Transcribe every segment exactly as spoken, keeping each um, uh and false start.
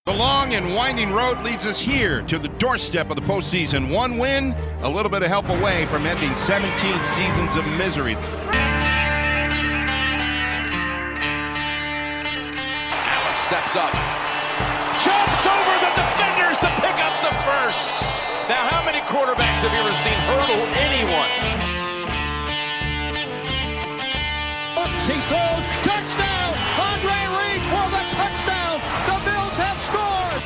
The long and winding road leads us here to the doorstep of the postseason. One win, a little bit of help away from ending seventeen seasons of misery. Allen steps up, jumps over the defenders to pick up the first. Now, how many quarterbacks have you ever seen hurdle anyone? Oops, he throws, touchdown! Andre Reed for the touchdown! The Bills have scored!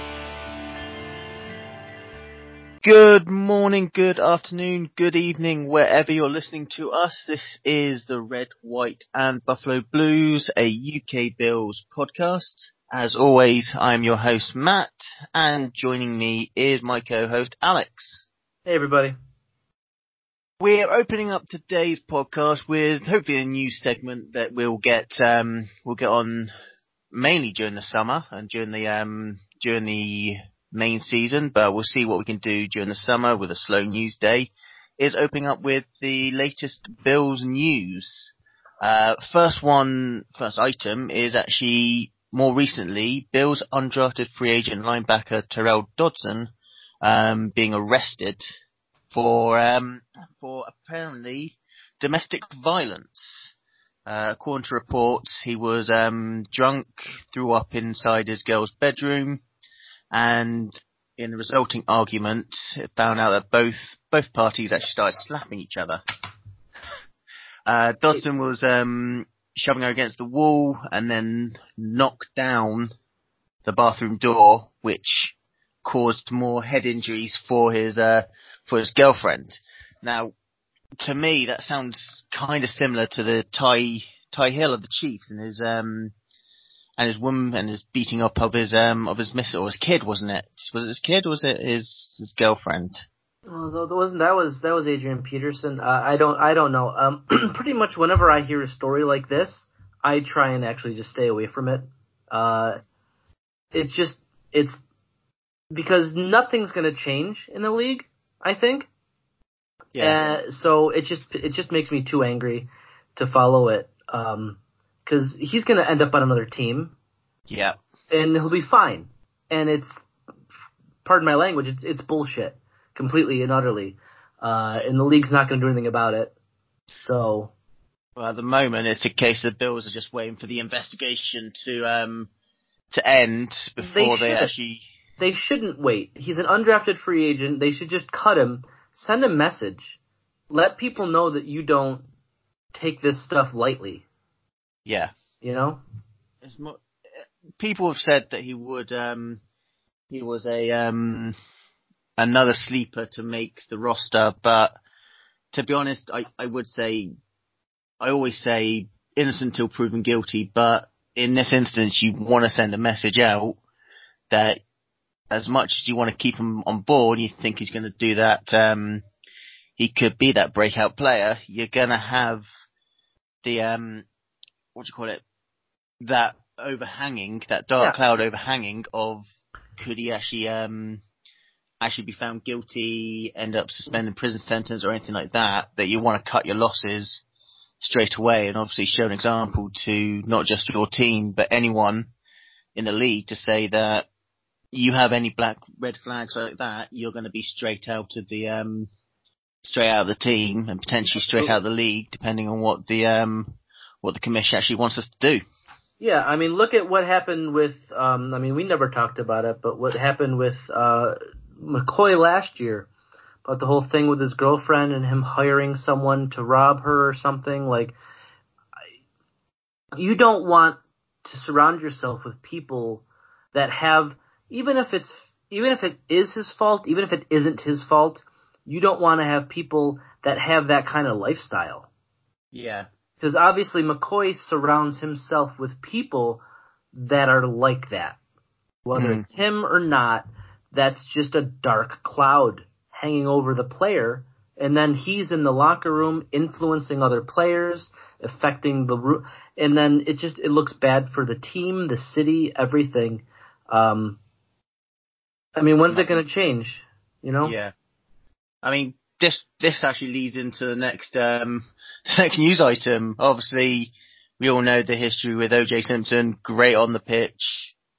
Good morning, good afternoon, good evening, wherever you're listening to us. This is the Red, White and Buffalo Blues, a U K Bills podcast. As always, I'm your host, Matt, and joining me is my co-host, Alex. Hey, everybody. We're opening up today's podcast with hopefully a new segment that we'll get um, we'll get on mainly during the summer and during the um, during the main season, but we'll see what we can do during the summer with a slow news day. Is opening up with the latest Bills news. Uh, first one, first item is actually more recently Bills undrafted free agent linebacker Terrell Dodson um, being arrested for um, for apparently domestic violence. Uh, according to reports, he was um, drunk, threw up inside his girl's bedroom, and in the resulting argument, it found out that both both parties actually started slapping each other. Uh, Dodson was um, shoving her against the wall and then knocked down the bathroom door, which caused more head injuries for his uh, for his girlfriend. Now, to me, that sounds kind of similar to the Ty Ty Hill of the Chiefs and his um and his woman and his beating up of his um of his miss or his kid, wasn't it? Was it his kid or was it his his girlfriend? Well, that wasn't that was that was Adrian Peterson. Uh, I don't I don't know. Um, pretty much whenever I hear a story like this, I try and actually just stay away from it. Uh, it's just it's because nothing's going to change in the league, I think. Yeah. Uh, so it just it just makes me too angry to follow it. Um, because he's going to end up on another team. Yeah. And he'll be fine. And it's, pardon my language, it's it's bullshit. Completely and utterly. Uh, and the league's not going to do anything about it. So. Well, at the moment, it's a case the Bills are just waiting for the investigation to um to end before they, they actually. They shouldn't wait. He's an undrafted free agent. They should just cut him. Send a message. Let people know that you don't take this stuff lightly. Yeah. You know? It's more, people have said that he would, um, he was a, um, another sleeper to make the roster, but to be honest, I, I would say, I always say innocent till proven guilty, but in this instance, you want to send a message out that as much as you want to keep him on board, you think he's going to do that, um, he could be that breakout player, you're going to have the, um, what do you call it, that overhanging, that dark yeah. cloud overhanging of could he actually, um, actually be found guilty, end up suspended prison sentence or anything like that, that you want to cut your losses straight away and obviously show an example to not just your team, but anyone in the league to say that you have any black, red flags like that, you're going to be straight out of the, um, straight out of the team and potentially straight out of the league, depending on what the, um, what the commission actually wants us to do. Yeah, I mean, look at what happened with, um, I mean, we never talked about it, but what happened with, uh, McCoy last year, about the whole thing with his girlfriend and him hiring someone to rob her or something, like, you don't want to surround yourself with people that have, even if it's, even if it is his fault, even if it isn't his fault, you don't want to have people that have that kind of lifestyle. Yeah. Because obviously McCoy surrounds himself with people that are like that. Whether mm. it's him or not, that's just a dark cloud hanging over the player. And then he's in the locker room influencing other players, affecting the room. And then it just, it looks bad for the team, the city, everything. Um, I mean, when's it going to change? You know? Yeah. I mean, this this actually leads into the next um the next news item. Obviously, we all know the history with O J Simpson. Great on the pitch,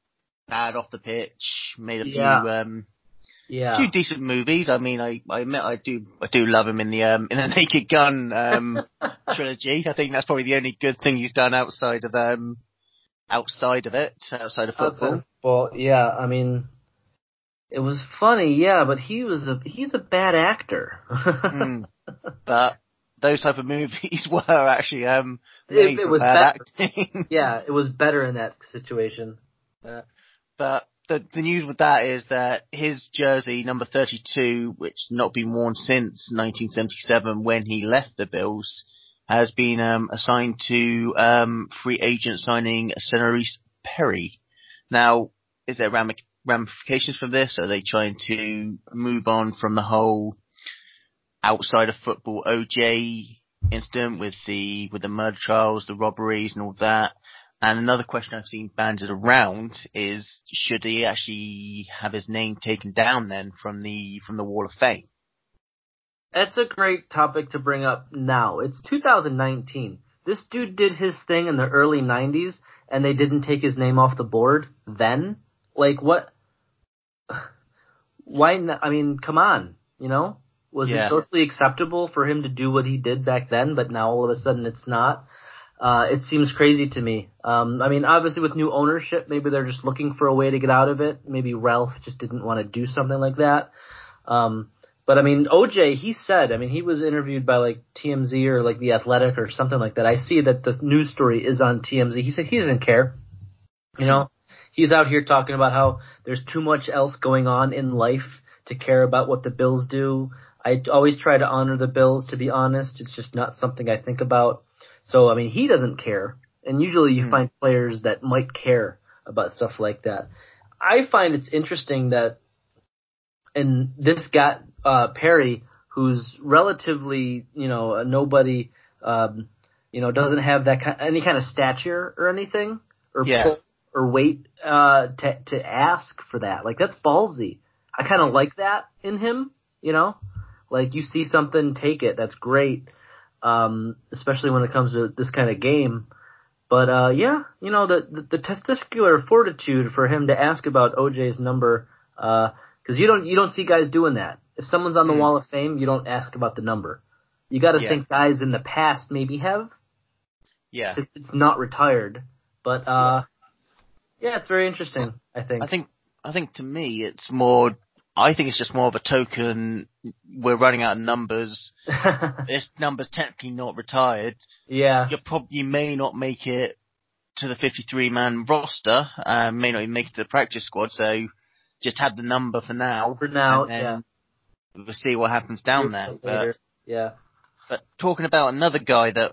bad off the pitch. Made a Yeah. few um, Yeah. few decent movies. I mean, I I admit I do I do love him in the um in the Naked Gun um trilogy. I think that's probably the only good thing he's done outside of um outside of it, outside of football. Outside of football, yeah. I mean, it was funny, yeah, but he was a he's a bad actor. mm. But those type of movies were actually um it, made it for was bad better. acting. Yeah, it was better in that situation. Uh, but the the news with that is that his jersey number thirty-two, which not been worn since nineteen seventy-seven when he left the Bills, has been um, assigned to um, free agent signing Ceneris Perry. Now, is there ram- ramifications from this? Are they trying to move on from the whole outside of football O J incident with the with the murder trials, the robberies, and all that? And another question I've seen banded around is, should he actually have his name taken down then from the from the Wall of Fame? That's a great topic to bring up now. It's two thousand nineteen. This dude did his thing in the early nineties, and they didn't take his name off the board then? Like, what? Why not? I mean, come on, you know? Was Yeah. it socially acceptable for him to do what he did back then, but now all of a sudden it's not? Uh, it seems crazy to me. Um, I mean, obviously with new ownership, maybe they're just looking for a way to get out of it. Maybe Ralph just didn't want to do something like that. Um, But I mean, O J, he said, I mean, he was interviewed by like T M Z or like The Athletic or something like that. I see that the news story is on T M Z. He said he doesn't care. You know, he's out here talking about how there's too much else going on in life to care about what the Bills do. I always try to honor the Bills, to be honest. It's just not something I think about. So, I mean, he doesn't care. And usually you Hmm. find players that might care about stuff like that. I find it's interesting that, and this guy, uh, Perry, who's relatively, you know, a nobody, um, you know, doesn't have that kind, any kind of stature or anything, or Yeah. pull, or weight, uh, to, to ask for that. Like, that's ballsy. I kind of like that in him, you know? Like, you see something, take it. That's great. Um, especially when it comes to this kind of game. But, uh, yeah, you know, the, the, the testicular fortitude for him to ask about O J's number, uh, cause you don't, you don't see guys doing that. If someone's on the Mm. Wall of Fame, you don't ask about the number. You gotta Yeah. think guys in the past maybe have. Yeah. Since it's not retired. But, uh, yeah, it's very interesting, I think. I think I think to me it's more. I think it's just more of a token. We're running out of numbers. This number's technically not retired. yeah. You prob- you may not make it to the fifty-three man roster. Uh, may not even make it to the practice squad. So just have the number for now. For now, and then yeah. We'll see what happens down there. But, Later. Yeah. but talking about another guy that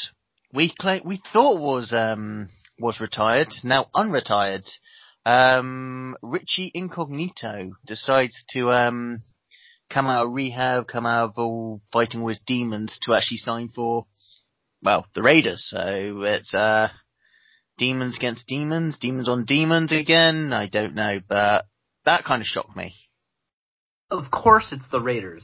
we claim, we thought was um was retired, now unretired. Um, Richie Incognito decides to um come out of rehab, come out of all fighting with demons to actually sign for, well, the Raiders. So it's uh demons against demons, demons on demons again. I don't know, but that kind of shocked me. Of course it's the Raiders.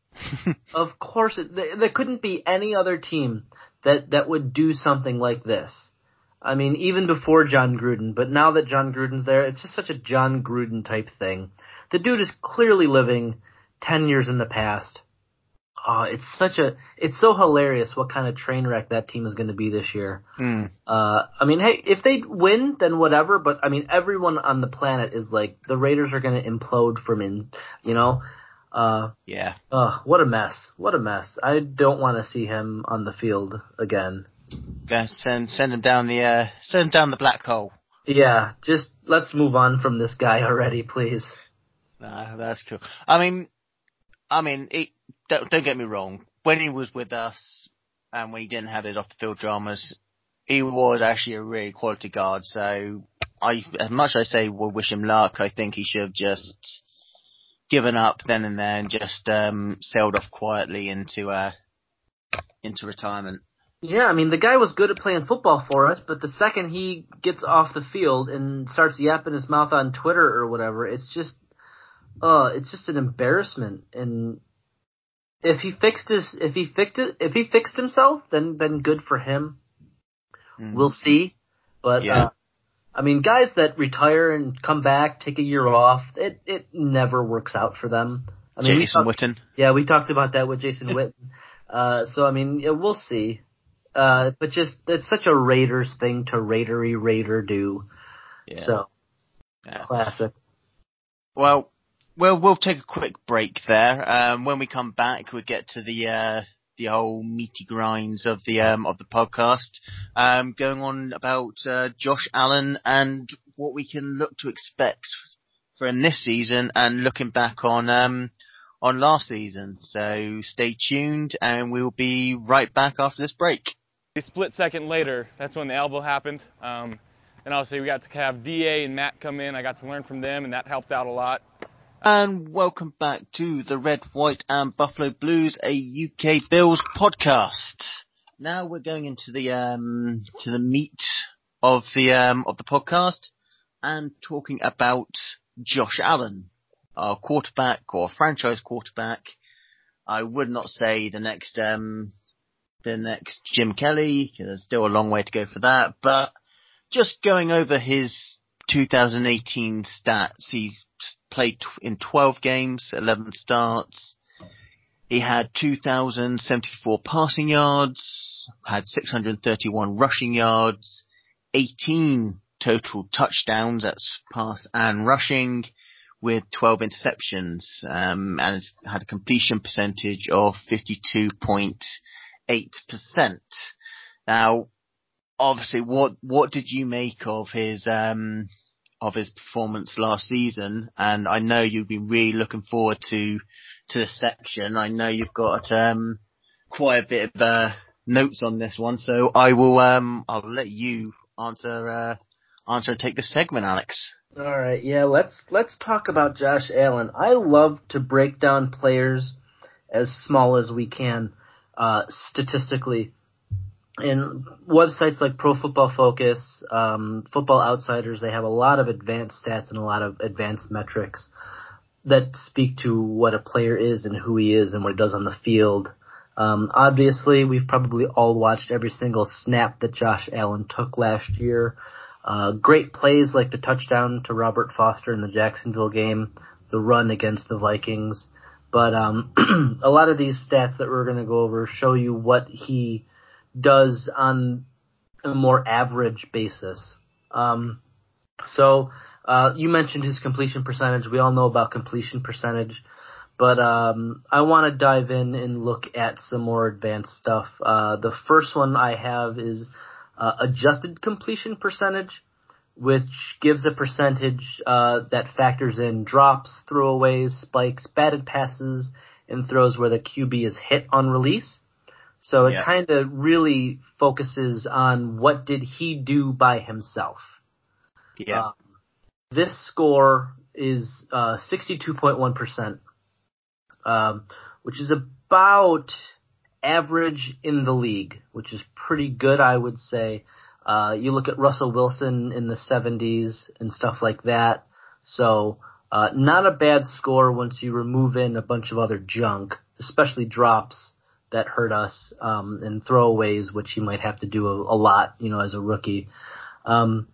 Of course it, there, there couldn't be any other team that, that would do something like this. I mean, even before John Gruden, but now that John Gruden's there, it's just such a John Gruden type thing. The dude is clearly living ten years in the past. Oh, it's such a, it's so hilarious what kind of train wreck that team is going to be this year. Mm. Uh, I mean, hey, if they win, then whatever, but I mean, everyone on the planet is like, the Raiders are going to implode from in, you know? Uh, Yeah. oh, what a mess. What a mess. I don't want to see him on the field again. Go send send him down the uh, send him down the black hole. Yeah, just let's move on from this guy already, please. Nah, that's cool. I mean, I mean, it, don't, don't get me wrong. When he was with us and when he didn't have his off the field dramas, he was actually a really quality guard. So, I as much as I say we'll wish him luck, I think he should have just given up then and there and just um, sailed off quietly into uh, into retirement. Yeah, I mean, the guy was good at playing football for us, but the second he gets off the field and starts yapping his mouth on Twitter or whatever, it's just, uh, it's just an embarrassment. And if he fixed his, if he fixed it, if he fixed himself, then, then good for him. Mm. We'll see. But, Yeah. uh, I mean, guys that retire and come back, take a year off, it, it never works out for them. I mean, Jason we talk, Witten. Yeah, we talked about that with Jason Witten. Uh, so, I mean, yeah, we'll see. Uh, but just, it's such a Raiders thing to Raidery Raider do. Yeah. So, yeah. Classic. Well, well, we'll take a quick break there. Um, when we come back, we'll get to the, uh, the whole meaty grinds of the, um, of the podcast. Um, going on about, uh, Josh Allen and what we can look to expect for him this season and looking back on, um, on last season. So stay tuned and we'll be right back after this break. A split second later, that's when the elbow happened. Um, and obviously we got to have D A and Matt come in. I got to learn from them and that helped out a lot. And welcome back to the Red, White and Buffalo Blues, a U K Bills podcast. Now we're going into the, um, to the meat of the, um, of the podcast and talking about Josh Allen, our quarterback or franchise quarterback. I would not say the next, um, the next Jim Kelly. There's still a long way to go for that, but just going over his two thousand eighteen stats, he played in twelve games, eleven starts. He had two thousand seventy-four passing yards, had six hundred thirty-one rushing yards, eighteen total touchdowns, that's pass and rushing, with twelve interceptions, um, and it's had a completion percentage of fifty-two point eight percent. Now, obviously, what, what did you make of his, um, of his performance last season? And I know you've been really looking forward to, to this section. I know you've got, um, quite a bit of, uh, notes on this one, so I will, um, I'll let you answer, uh, answer and take this segment, Alex. All right, yeah, let's let's talk about Josh Allen. I love to break down players as small as we can, uh, statistically. And websites like Pro Football Focus, um, Football Outsiders, they have a lot of advanced stats and a lot of advanced metrics that speak to what a player is and who he is and what he does on the field. Um, obviously, we've probably all watched every single snap that Josh Allen took last year. Uh, great plays like the touchdown to Robert Foster in the Jacksonville game, the run against the Vikings. But um, a lot of these stats that we're going to go over show you what he does on a more average basis. Um, so uh, you mentioned his completion percentage. We all know about completion percentage. But um, I want to dive in and look at some more advanced stuff. Uh, the first one I have is uh, adjusted completion percentage, which gives a percentage uh, that factors in drops, throwaways, spikes, batted passes, and throws where the Q B is hit on release. So it yeah. kind of really focuses on what did he do by himself. Yeah. Um, this score is uh, sixty-two point one percent. Um, which is about average in the league, which is pretty good, I would say. Uh, you look at Russell Wilson in the seventies and stuff like that. So, uh, not a bad score once you remove in a bunch of other junk, especially drops that hurt us, um, and throwaways, which you might have to do a, a lot, you know, as a rookie. Um,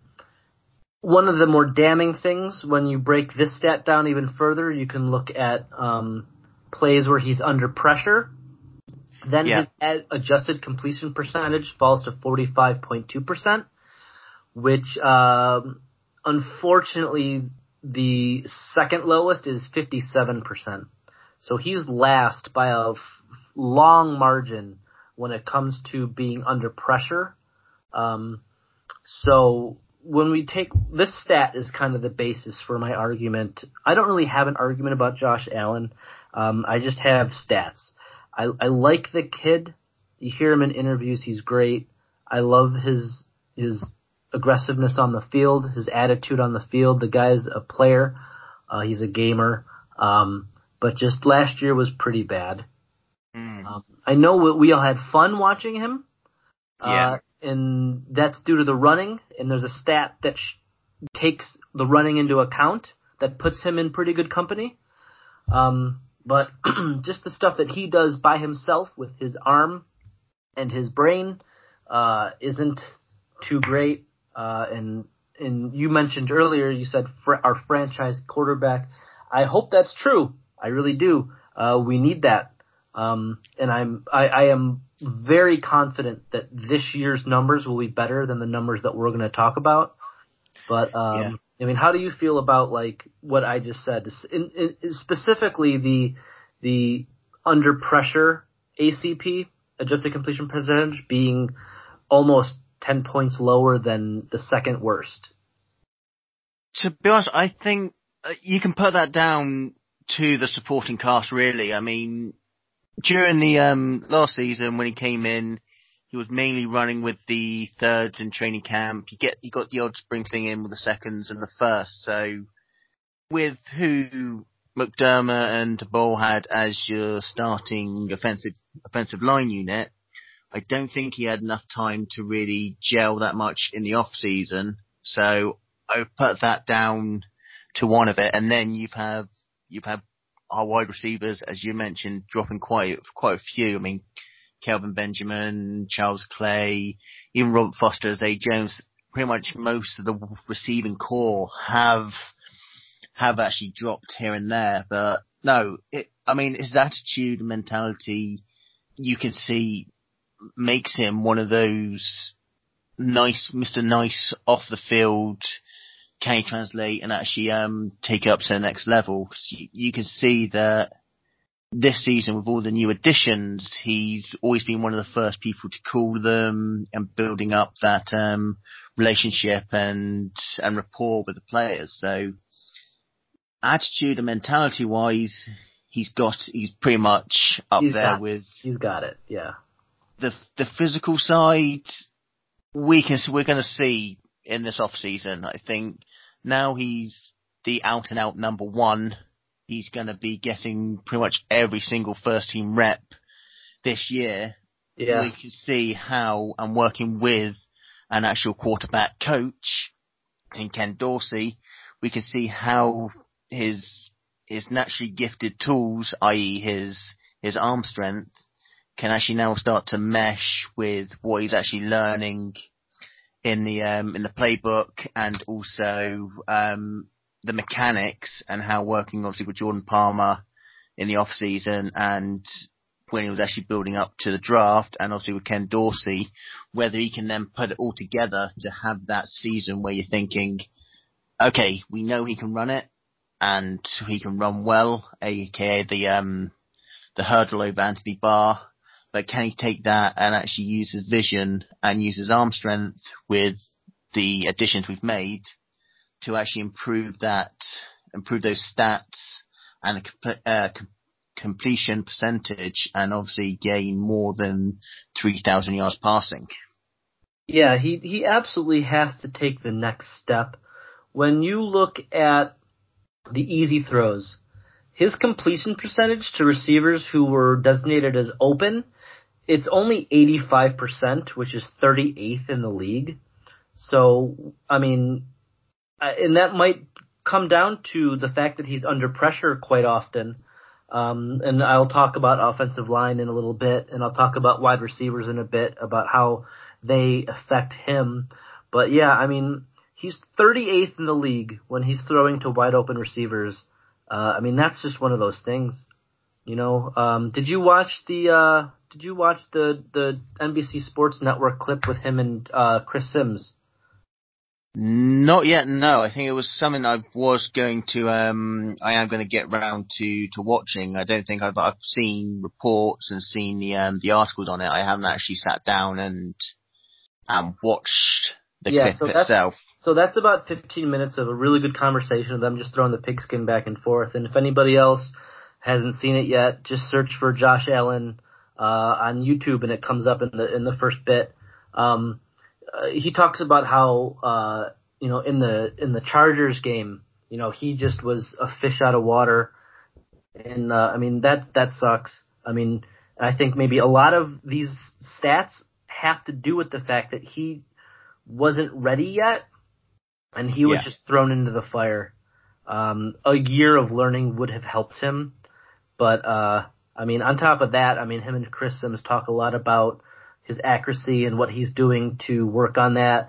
one of the more damning things when you break this stat down even further, you can look at, um, plays where he's under pressure, then yeah. his ad- adjusted completion percentage falls to forty-five point two percent, which um, unfortunately the second lowest is fifty-seven percent. So he's last by a f- long margin when it comes to being under pressure. Um, so when we take this stat is kind of the basis for my argument. I don't really have an argument about Josh Allen. Um, I just have stats. I, I like the kid. You hear him in interviews. He's great. I love his, his aggressiveness on the field, his attitude on the field. The guy's a player. Uh, he's a gamer. Um, but just last year was pretty bad. Mm. Um, I know we, we all had fun watching him. Yeah. Uh, and that's due to the running. And there's a stat that sh- takes the running into account that puts him in pretty good company. Um, But just the stuff that he does by himself with his arm and his brain uh, isn't too great. Uh, and and you mentioned earlier, you said fr- our franchise quarterback. I hope that's true. I really do. Uh, we need that. Um, and I'm, I, I am very confident that this year's numbers will be better than the numbers that we're going to talk about. But, um, yeah. I mean, how do you feel about like what I just said? In, in, specifically the, the under pressure A C P, adjusted completion percentage, being almost ten points lower than the second worst. To be honest, I think you can put that down to the supporting cast, really. I mean, during the um, last season when he came in, he was mainly running with the thirds in training camp. You get you got the odd sprinkling in with the seconds and the first. So with who McDermott and Ball had as your starting offensive offensive line unit, I don't think he had enough time to really gel that much in the off season. So I would put that down to one of it. And then you've have you've had our wide receivers, as you mentioned, dropping quite quite a few. I mean, Kelvin Benjamin, Charles Clay, even Robert Foster, Zay Jones. Pretty much most of the receiving core have have actually dropped here and there. But no, it, I mean, his attitude and mentality, you can see, makes him one of those nice, Mister Nice off the field. Can he translate and actually um take it up to the next level? Cause you, you can see that this season with all the new additions, he's always been one of the first people to call them and building up that um relationship and and rapport with the players. So attitude and mentality wise, he's got he's pretty much up he's there got, with. He's got it, yeah. The the physical side, we can we're going to see in this off season. I think now he's the out and out number one. He's going to be getting pretty much every single first team rep this year. Yeah. We can see how, and working with an actual quarterback coach in Ken Dorsey, we can see how his his naturally gifted tools, that is his his arm strength, can actually now start to mesh with what he's actually learning in the um, in the playbook, and also um, the mechanics, and how working obviously with Jordan Palmer in the off season and when he was actually building up to the draft, and obviously with Ken Dorsey, whether he can then put it all together to have that season where you're thinking, okay, we know he can run it and he can run well, aka the um the hurdle over Anthony Barr. But can he take that and actually use his vision and use his arm strength with the additions we've made to actually improve that, improve those stats and uh, com- completion percentage, and obviously gain more than three thousand yards passing? Yeah, he he absolutely has to take the next step. When you look at the easy throws, his completion percentage to receivers who were designated as open, it's only eighty-five percent, which is thirty-eighth in the league. So, I mean, and that might come down to the fact that he's under pressure quite often. Um, and I'll talk about offensive line in a little bit, and I'll talk about wide receivers in a bit, about how they affect him. But yeah, I mean, he's thirty-eighth in the league when he's throwing to wide open receivers. Uh, I mean, that's just one of those things. You know, um, did you watch the, uh, did you watch the, the N B C Sports Network clip with him and, uh, Chris Sims? Not yet, no. I think it was something I was going to, um, I am going to get round to, to watching. I don't think I've, I've seen reports and seen the, um, the articles on it. I haven't actually sat down and, um, watched the yeah, clip so that's, itself. So that's about fifteen minutes of a really good conversation of them just throwing the pigskin back and forth. And if anybody else hasn't seen it yet, just search for Josh Allen, uh, on YouTube and it comes up in the, in the first bit. Um, Uh, he talks about how, uh, you know, in the, in the Chargers game, you know, he just was a fish out of water. And, uh, I mean, that, that sucks. I mean, I think maybe a lot of these stats have to do with the fact that he wasn't ready yet and he was yeah. just thrown into the fire. Um, a year of learning would have helped him. But, uh, I mean, on top of that, I mean, him and Chris Sims talk a lot about his accuracy and what he's doing to work on that.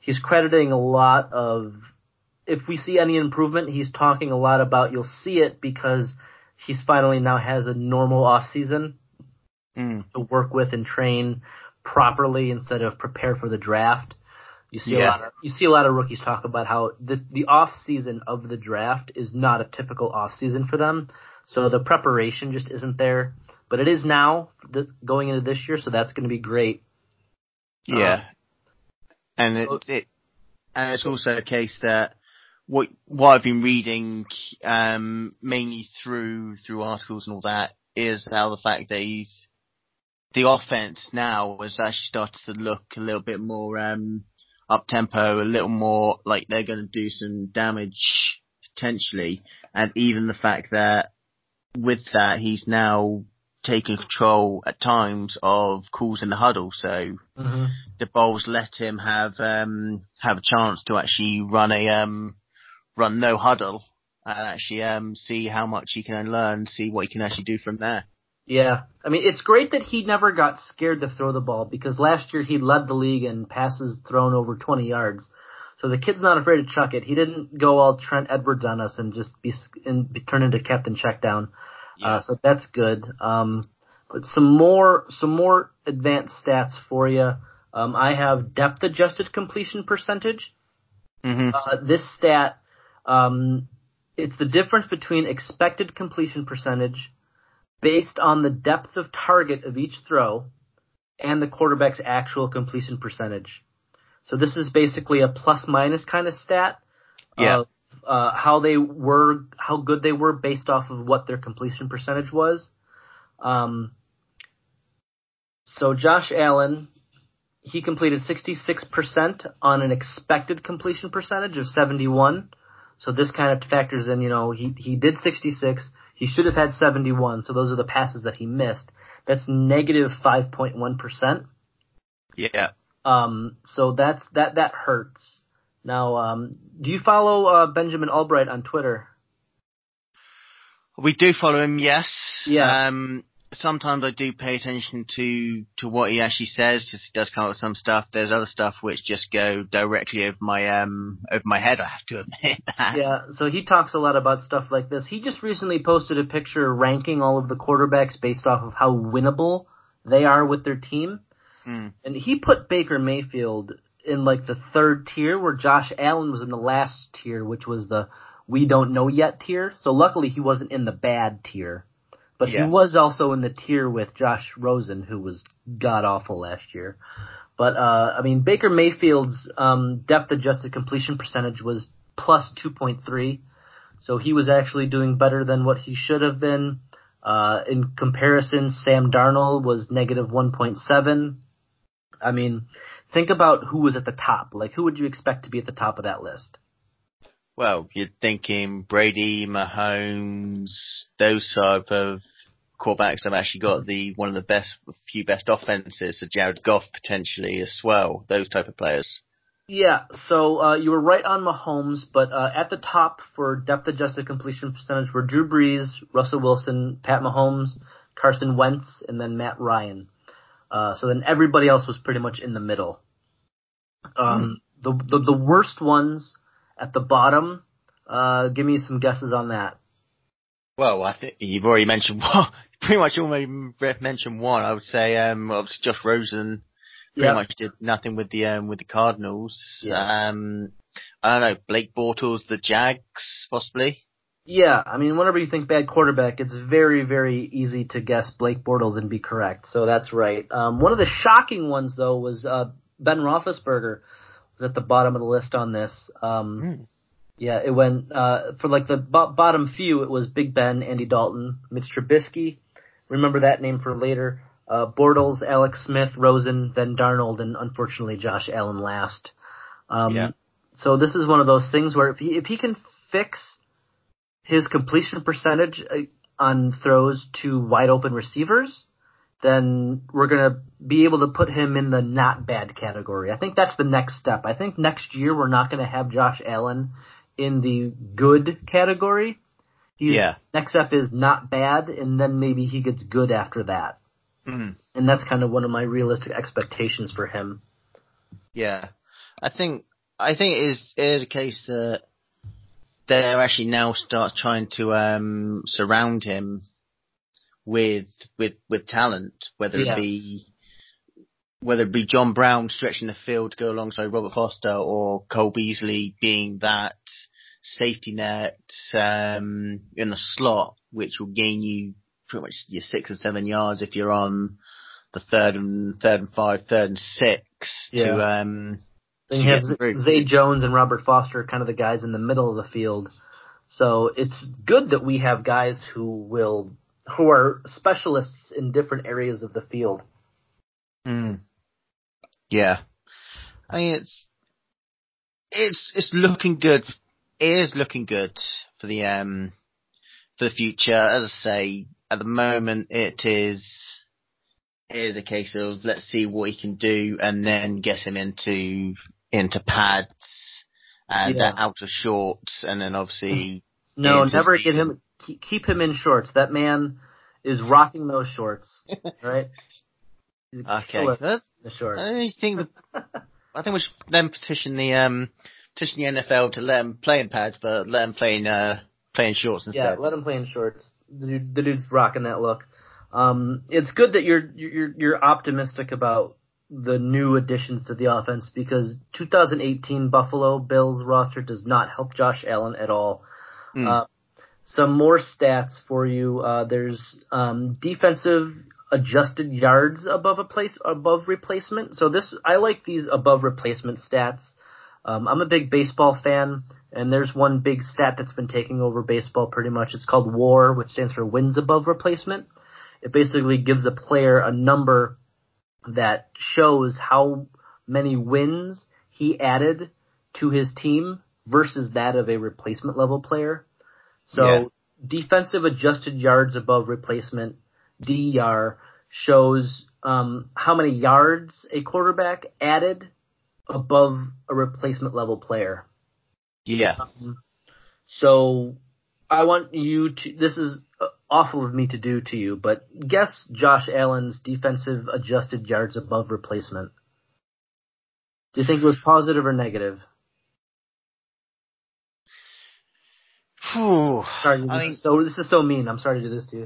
he's crediting a lot of, if we see any improvement, he's talking a lot about you'll see it because he's finally now has a normal off season mm. to work with and train properly instead of prepare for the draft. You see yeah. a lot of you see a lot of rookies talk about how the the off season of the draft is not a typical off season for them, so the preparation just isn't there. But it is now this, going into this year, so that's going to be great. Yeah, um, and it, it and it's also a case that what what I've been reading um, mainly through through articles and all that is how the fact that he's the offense now has actually started to look a little bit more. Um, up tempo, a little more like they're going to do some damage potentially, and even the fact that with that he's now taking control at times of calls in the huddle, so mm-hmm. the Bulls let him have um have a chance to actually run a um run no huddle and actually um see how much he can learn, see what he can actually do from there. Yeah, I mean, it's great that he never got scared to throw the ball because last year he led the league in passes thrown over twenty yards. So the kid's not afraid to chuck it. He didn't go all Trent Edwards on us and just be, and be turned into Captain Checkdown. Yeah. Uh, so that's good. Um, but some more, some more advanced stats for you. Um, I have depth adjusted completion percentage. Mm-hmm. Uh, this stat, um, it's the difference between expected completion percentage based on the depth of target of each throw and the quarterback's actual completion percentage. So this is basically a plus minus kind of stat yeah. of uh, how they were, how good they were based off of what their completion percentage was. Um, so Josh Allen, he completed sixty-six percent on an expected completion percentage of seventy-one. So this kind of factors in, you know, he, he did sixty-six. He should have had seventy-one, so those are the passes that he missed. That's negative five point one percent. Yeah. Um, so that's, that, that hurts. Now, um, do you follow, uh, Benjamin Albright on Twitter? We do follow him, yes. Yeah. Um, sometimes I do pay attention to, to what he actually says, just he does come up with some stuff. There's other stuff which just go directly over my, um, over my head, I have to admit that. Yeah, so he talks a lot about stuff like this. He just recently posted a picture ranking all of the quarterbacks based off of how winnable they are with their team. Mm. And he put Baker Mayfield in like the third tier where Josh Allen was in the last tier, which was the we don't know yet tier. So luckily he wasn't in the bad tier. But yeah. he was also in the tier with Josh Rosen, who was god-awful last year. But, uh, I mean, Baker Mayfield's um, depth-adjusted completion percentage was plus two point three. So he was actually doing better than what he should have been. Uh, in comparison, Sam Darnold was negative one point seven. I mean, think about who was at the top. Like, who would you expect to be at the top of that list? Well, you're thinking Brady, Mahomes, those type of quarterbacks have actually got the one of the best, few best offenses. So Jared Goff potentially as well. Those type of players. Yeah. So uh, you were right on Mahomes, but uh, at the top for depth-adjusted completion percentage were Drew Brees, Russell Wilson, Pat Mahomes, Carson Wentz, and then Matt Ryan. Uh, so then everybody else was pretty much in the middle. Um, mm. the, the the worst ones at the bottom. Uh, give me some guesses on that. Well, I think you've already mentioned one. Pretty much almost mentioned one. I would say, um, obviously Josh Rosen pretty yep. much did nothing with the um, with the Cardinals. Yeah. Um, I don't know, Blake Bortles, the Jags, possibly. Yeah, I mean, whenever you think bad quarterback, it's very, very easy to guess Blake Bortles and be correct. So that's right. Um, one of the shocking ones, though, was uh, Ben Roethlisberger was at the bottom of the list on this. Um, mm. Yeah, it went uh, for like the b- bottom few. It was Big Ben, Andy Dalton, Mitch Trubisky. Remember that name for later. Uh, Bortles, Alex Smith, Rosen, then Darnold, and unfortunately Josh Allen last. Um, yeah. So this is one of those things where if he if he can fix his completion percentage on throws to wide open receivers, then we're going to be able to put him in the not bad category. I think that's the next step. I think next year we're not going to have Josh Allen in the good category. He's, yeah. Next step is not bad, and then maybe he gets good after that. Mm. And that's kind of one of my realistic expectations for him. Yeah. I think I think it is, it is a case that they're actually now start trying to um, surround him with with with talent, whether Yeah. it be whether it be John Brown stretching the field to go alongside Robert Foster, or Cole Beasley being that safety net um, in the slot, which will gain you pretty much your six or seven yards if you're on the third and third and five, third and six. Yeah. To um, Then to you have get through. Zay Jones and Robert Foster, kind of the guys in the middle of the field. So it's good that we have guys who will who are specialists in different areas of the field. Mm. Yeah, I mean it's it's it's looking good. It is looking good for the um for the future. As I say, at the moment it is it is a case of let's see what he can do, and then get him into into pads and Yeah. uh, outer shorts, and then obviously No, into never get season. him. Keep, keep him in shorts. That man is rocking those shorts, right? He's a Okay, killer that's, in the shorts. I think the, I think we should then petition the um petition the N F L to let him play in pads, but let him play in uh play in shorts instead. Yeah, let him play in shorts. The, dude, the dude's rocking that look. Um, it's good that you're you're you're optimistic about the new additions to the offense, because two thousand eighteen Buffalo Bills roster does not help Josh Allen at all. Mm. Uh, some more stats for you. Uh, there's um, defensive adjusted yards above a place above replacement. So this I like these above replacement stats. Um, I'm a big baseball fan, and there's one big stat that's been taking over baseball pretty much. It's called WAR, which stands for wins above replacement. It basically gives a player a number that shows how many wins he added to his team versus that of a replacement level player. So Yeah. defensive adjusted yards above replacement, D E R, shows um, how many yards a quarterback added above a replacement level player. Yeah. So I want you to, this is awful of me to do to you, but guess Josh Allen's defensive adjusted yards above replacement. Do you think it was positive or negative? Whew. Sorry, this, I mean, is so, this is so mean. I'm sorry to do this to you.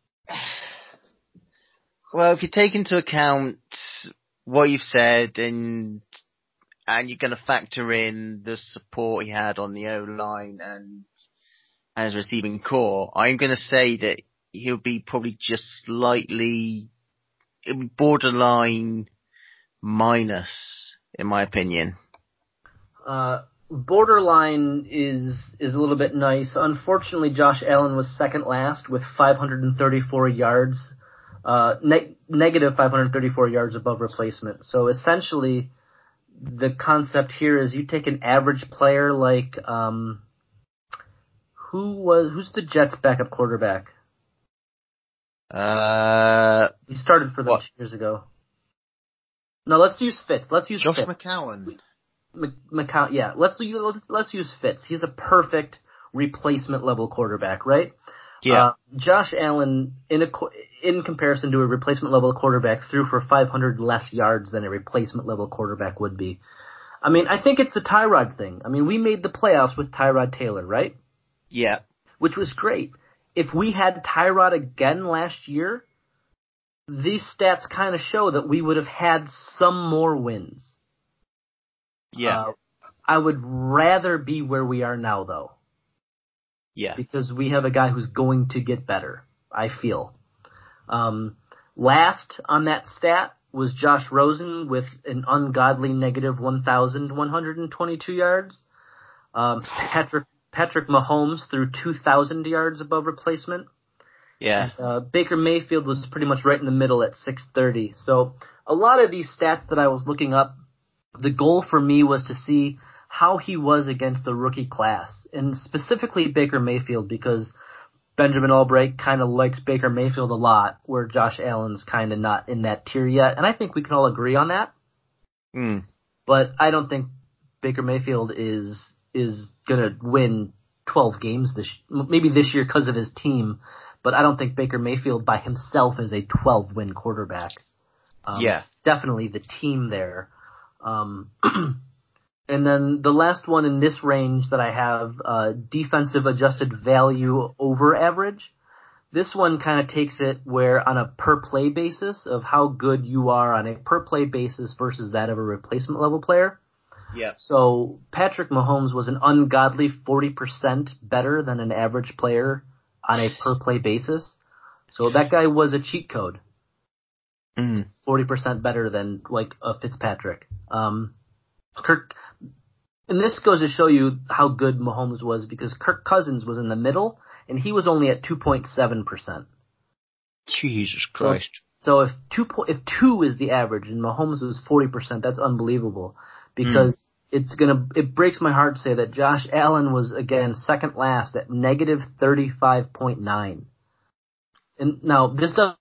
well, if you take into account what you've said, and and you're going to factor in the support he had on the O-line and as receiving core, I'm going to say that he'll be probably just slightly borderline minus, in my opinion. Uh, borderline is is a little bit nice. Unfortunately, Josh Allen was second last with five hundred thirty-four yards, uh, ne- negative five hundred thirty-four yards above replacement. So essentially, the concept here is you take an average player like um, who was who's the Jets' backup quarterback? Uh, He started for them what? two years ago. No, let's use Fitz. Let's use Josh Fitz. McCown. Mc- McCown, yeah, let's let's let's use Fitz. He's a perfect replacement level quarterback, right? Yeah. Uh, Josh Allen, in a qu- in comparison to a replacement level quarterback, threw for five hundred less yards than a replacement level quarterback would be. I mean, I think it's the Tyrod thing. I mean, we made the playoffs with Tyrod Taylor, right? Yeah. Which was great. If we had Tyrod again last year, these stats kind of show that we would have had some more wins. Yeah. Uh, I would rather be where we are now, though, Yeah. because we have a guy who's going to get better, I feel. Um, last on that stat was Josh Rosen with an ungodly negative one thousand one hundred twenty-two yards. Um, Patrick Patrick Mahomes threw two thousand yards above replacement. Yeah. Uh, Baker Mayfield was pretty much right in the middle at six thirty. So a lot of these stats that I was looking up, the goal for me was to see how he was against the rookie class, and specifically Baker Mayfield, because Benjamin Albright kind of likes Baker Mayfield a lot, where Josh Allen's kind of not in that tier yet. And I think we can all agree on that. Mm. But I don't think Baker Mayfield is is going to win twelve games this maybe this year because of his team. But I don't think Baker Mayfield by himself is a twelve-win quarterback. Um, Yeah. Definitely the team there. Um, And then the last one in this range that I have, uh, defensive adjusted value over average. This one kind of takes it where on a per play basis of how good you are on a per play basis versus that of a replacement level player. Yeah. So Patrick Mahomes was an ungodly forty percent better than an average player on a per play basis. So that guy was a cheat code. Mm. forty percent better than like a Fitzpatrick. Um, Kirk, and this goes to show you how good Mahomes was because Kirk Cousins was in the middle and he was only at two point seven percent. Jesus Christ. So, so if two po- if two is the average and Mahomes was forty percent, that's unbelievable because mm. it's gonna it breaks my heart to say that Josh Allen was again second last at negative thirty-five point nine. And now this doesn't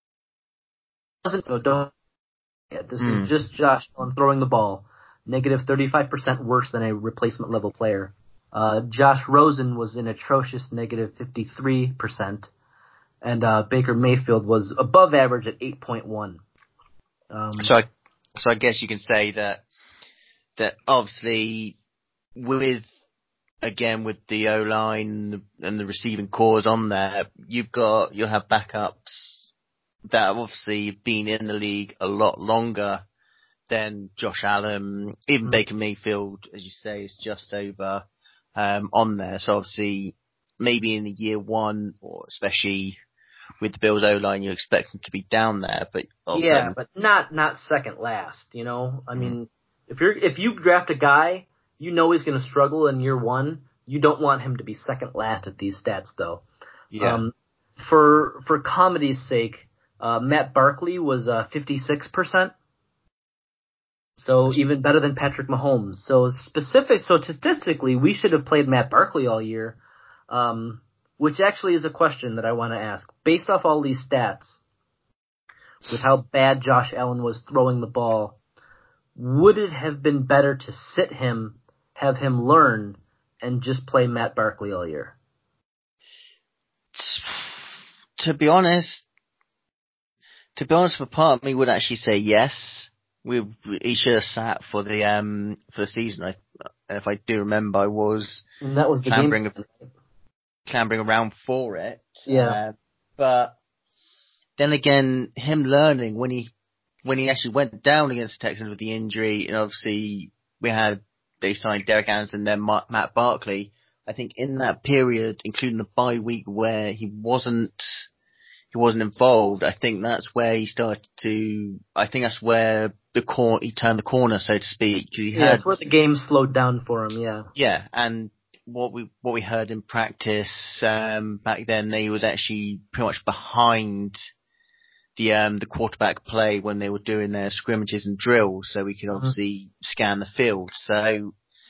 so don't yeah, this mm. is just Josh Allen throwing the ball. Negative thirty-five percent worse than a replacement level player. Uh, Josh Rosen was an atrocious negative fifty-three percent. And, uh, Baker Mayfield was above average at eight point one. Um, so I, so I guess you can say that, that obviously with, again, with the O-line and the, and the receiving cores on there, you've got, you'll have backups that have obviously been in the league a lot longer than Josh Allen. Even mm-hmm. Baker Mayfield, as you say, is just over um, on there. So obviously, maybe in the year one, or especially with the Bills O-line, you expect them to be down there. But yeah, but not not second last. You know, I mm-hmm. mean, if you're if you draft a guy, you know he's going to struggle in year one. You don't want him to be second last at these stats, though. Yeah. Um, for for comedy's sake, uh, Matt Barkley was uh, fifty-six percent. So even better than Patrick Mahomes. So specific, so statistically, we should have played Matt Barkley all year, um, which actually is a question that I want to ask. Based off all these stats, with how bad Josh Allen was throwing the ball, would it have been better to sit him, have him learn, and just play Matt Barkley all year? To be honest, to be honest, for part of me would actually say yes. We, he should have sat for the um for the season. I, if I do remember, I was, and that was the clambering, game. clambering around for it. Yeah, uh, but then again, him learning when he when he actually went down against the Texans with the injury, and obviously we had they signed Derek Anderson, then Matt Barkley. I think in that period, including the bye week where he wasn't. He wasn't involved. I think that's where he started to. I think that's where the cor- he turned the corner, so to speak. He yeah, had, that's where the game slowed down for him. Yeah. Yeah, and what we what we heard in practice um, back then, they was actually pretty much behind the um, the quarterback play when they were doing their scrimmages and drills, so we could mm-hmm. obviously scan the field. So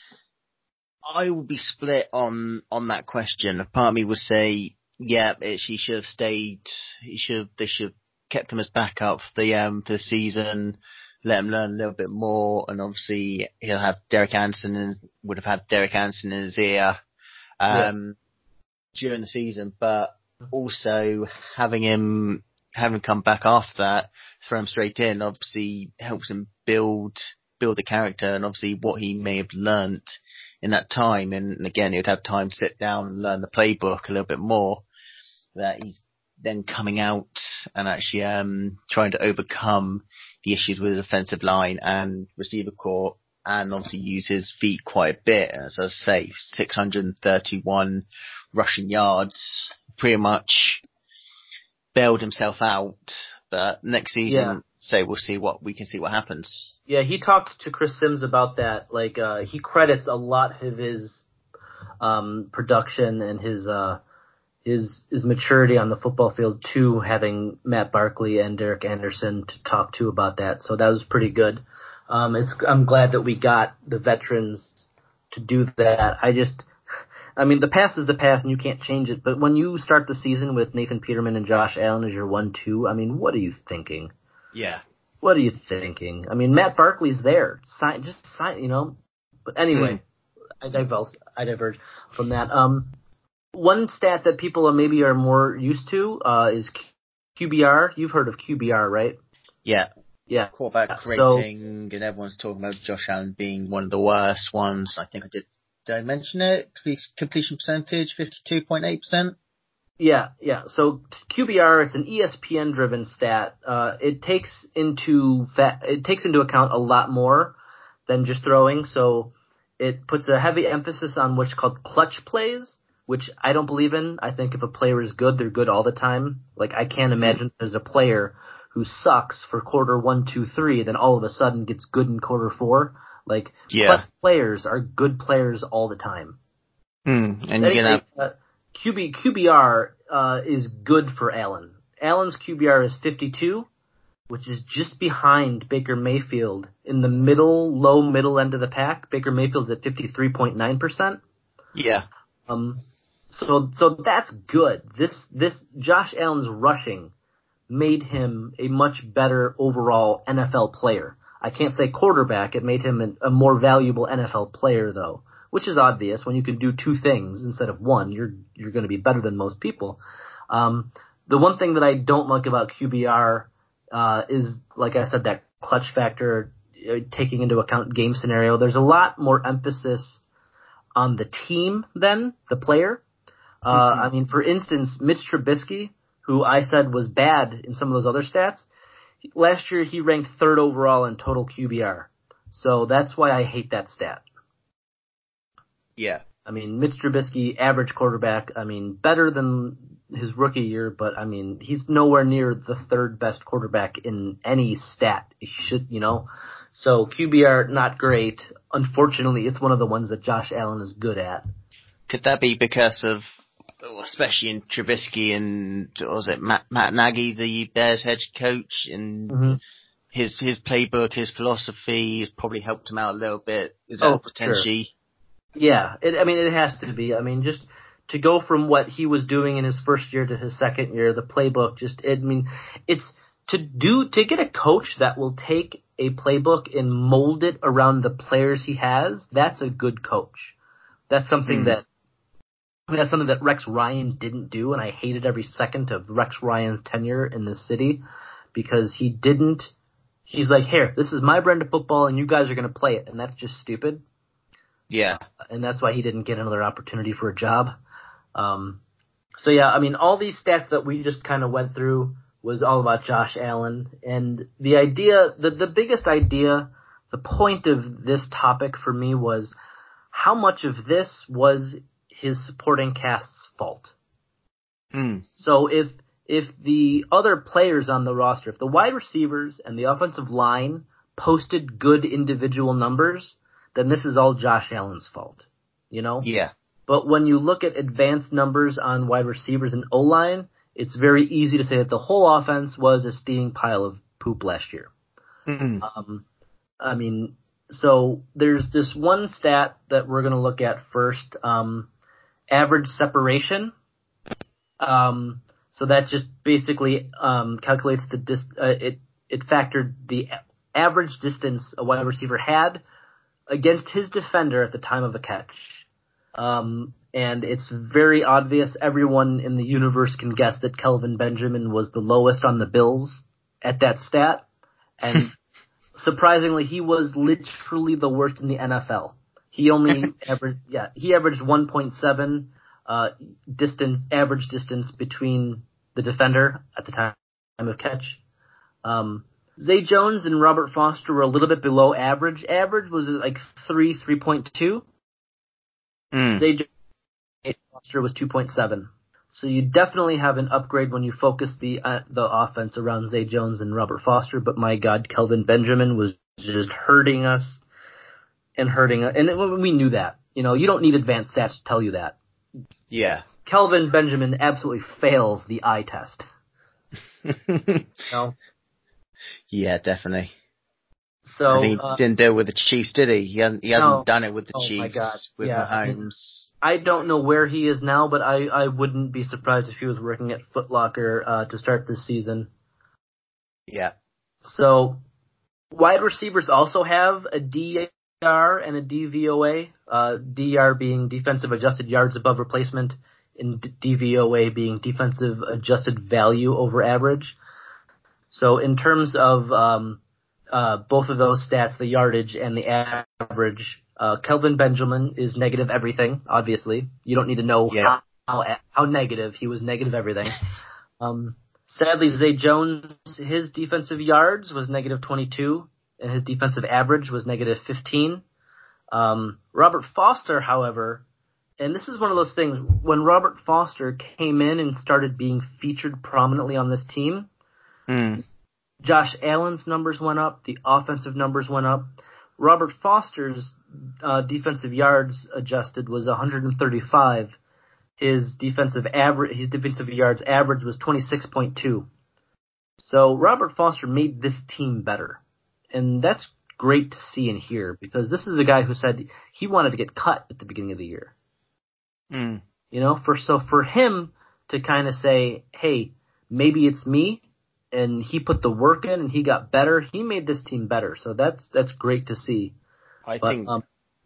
I would be split on on that question. A part of me would say. Yeah, it, he should have stayed. He should. They should have kept him as backup for the um for the season. Let him learn a little bit more, and obviously he'll have Derek Anderson and would have had Derek Anderson in his ear um yeah. during the season. But also having him having him come back after that, throw him straight in, obviously helps him build build the character and obviously what he may have learnt in that time. And again, he would have time to sit down and learn the playbook a little bit more. That he's then coming out and actually um trying to overcome the issues with his offensive line and receiver core, and obviously use his feet quite a bit. As I say, six hundred thirty-one rushing yards, pretty much bailed himself out. But next season, yeah. so we'll see what we can see what happens. Yeah, he talked to Chris Sims about that. Like, uh, he credits a lot of his um production and his uh. His, his maturity on the football field to having Matt Barkley and Derek Anderson to talk to about that. So that was pretty good. Um, it's, I'm glad that we got the veterans to do that. I just, I mean, the past is the past and you can't change it. But when you start the season with Nathan Peterman and Josh Allen as your one two, I mean, what are you thinking? Yeah. What are you thinking? I mean, Matt Barkley's there. Sign, just sign, you know. But anyway, mm. I diverge, I diverge from that. Um, One stat that people are maybe are more used to uh, is Q B R. You've heard of Q B R, right? Yeah. Yeah. quarterback So- rating, and everyone's talking about Josh Allen being one of the worst ones. I think I did. Did I mention it? Completion percentage, fifty-two point eight percent. Yeah, yeah. So Q B R, it's an E S P N driven stat. Uh, it takes into fa- it takes into account a lot more than just throwing. So it puts a heavy emphasis on what's called clutch plays, which I don't believe in. I think if a player is good, they're good all the time. Like I can't imagine there's a player who sucks for quarter one, two, three, then all of a sudden gets good in quarter four. Like Yeah. clutch players are good players all the time. Hmm. And you're gonna have, uh, Q B, Q B R uh, is good for Allen. Allen's Q B R is fifty-two, which is just behind Baker Mayfield in the middle, low middle end of the pack. Baker Mayfield's at fifty-three point nine percent. yeah. Um, so so that's good. This this Josh Allen's rushing made him a much better overall N F L player. I can't say quarterback. It made him an, a more valuable N F L player, though, which is obvious. When you can do two things instead of one, you're you're going to be better than most people. Um, the one thing that I don't like about Q B R uh, is, like I said, that clutch factor, uh, taking into account game scenario. There's a lot more emphasis on the team than the player. Uh, Mm-hmm. I mean, for instance, Mitch Trubisky, who I said was bad in some of those other stats, last year he ranked third overall in total Q B R. So that's why I hate that stat. Yeah. I mean, Mitch Trubisky, average quarterback, I mean, better than his rookie year, but I mean, he's nowhere near the third best quarterback in any stat. He should, you know. So Q B R, not great. Unfortunately, it's one of the ones that Josh Allen is good at. Could that be because of, well, especially in Trubisky and, what was it, Matt, Matt Nagy, the Bears head coach, and Mm-hmm. his his playbook, his philosophy has probably helped him out a little bit? Is that Oh, potentially? Yeah, it, I mean, it has to be. I mean, just to go from what he was doing in his first year to his second year, the playbook just, it, I mean, it's to do, to get a coach that will take a playbook and mold it around the players he has, that's a good coach. That's something Mm. that, I mean, that's something that Rex Ryan didn't do, and I hated every second of Rex Ryan's tenure in this city because he didn't, he's like, here, this is my brand of football and you guys are going to play it, and that's just stupid. Yeah. And that's why he didn't get another opportunity for a job. Um, so yeah, I mean, all these stats that we just kind of went through was all about Josh Allen. And the idea, the, the biggest idea, the point of this topic for me was how much of this was his supporting cast's fault. Mm. So if, if the other players on the roster, if the wide receivers and the offensive line posted good individual numbers, then this is all Josh Allen's fault, you know? Yeah. But when you look at advanced numbers on wide receivers and O-line, it's very easy to say that the whole offense was a steaming pile of poop last year. Mm-mm. Um, I mean, so there's this one stat that we're going to look at first, um, average separation. Um, so that just basically um, calculates the dis- uh, it it factored the a- average distance a wide receiver had against his defender at the time of a catch. Um, and it's very obvious. Everyone in the universe can guess that Kelvin Benjamin was the lowest on the Bills at that stat. And surprisingly, he was literally the worst in the N F L. He only averaged, yeah, he averaged one point seven uh, distance, average distance between the defender at the time of catch. Um, Zay Jones and Robert Foster were a little bit below average. Average was like three, three point two. Mm. Zay Jones Foster was two point seven. So you definitely have an upgrade when you focus the uh, the offense around Zay Jones and Robert Foster. But my God, Kelvin Benjamin was just hurting us and hurting us. And it, we knew that. You know, you don't need advanced stats to tell you that. Yeah. Kelvin Benjamin absolutely fails the eye test. You know? Yeah, definitely. So and he uh, didn't do it with the Chiefs, did he? He hasn't. He hasn't No. done it with the Oh, my Chiefs God. with Yeah, I mean, Mahomes. I don't know where he is now, but I, I wouldn't be surprised if he was working at Foot Locker uh, to start this season. Yeah. So wide receivers also have a D R and a D V O A. Uh, D R being defensive adjusted yards above replacement, and D V O A being defensive adjusted value over average. So in terms of um, uh, both of those stats, the yardage and the average. Uh, Kelvin Benjamin is negative everything, obviously. You don't need to know Yeah. how, how, how negative. He was negative everything. Um, sadly, Zay Jones, his defensive yards was negative twenty-two, and his defensive average was negative fifteen. Um, Robert Foster, however, and this is one of those things, when Robert Foster came in and started being featured prominently on this team, Mm. Josh Allen's numbers went up, the offensive numbers went up. Robert Foster's uh, defensive yards adjusted was one hundred thirty-five. His defensive average, his defensive yards average was twenty-six point two. So Robert Foster made this team better, and that's great to see and hear, because this is a guy who said he wanted to get cut at the beginning of the year. Mm. You know, for so for him to kind of say, hey, maybe it's me, and he put the work in and he got better, he made this team better. So that's that's great to see. I But, think um,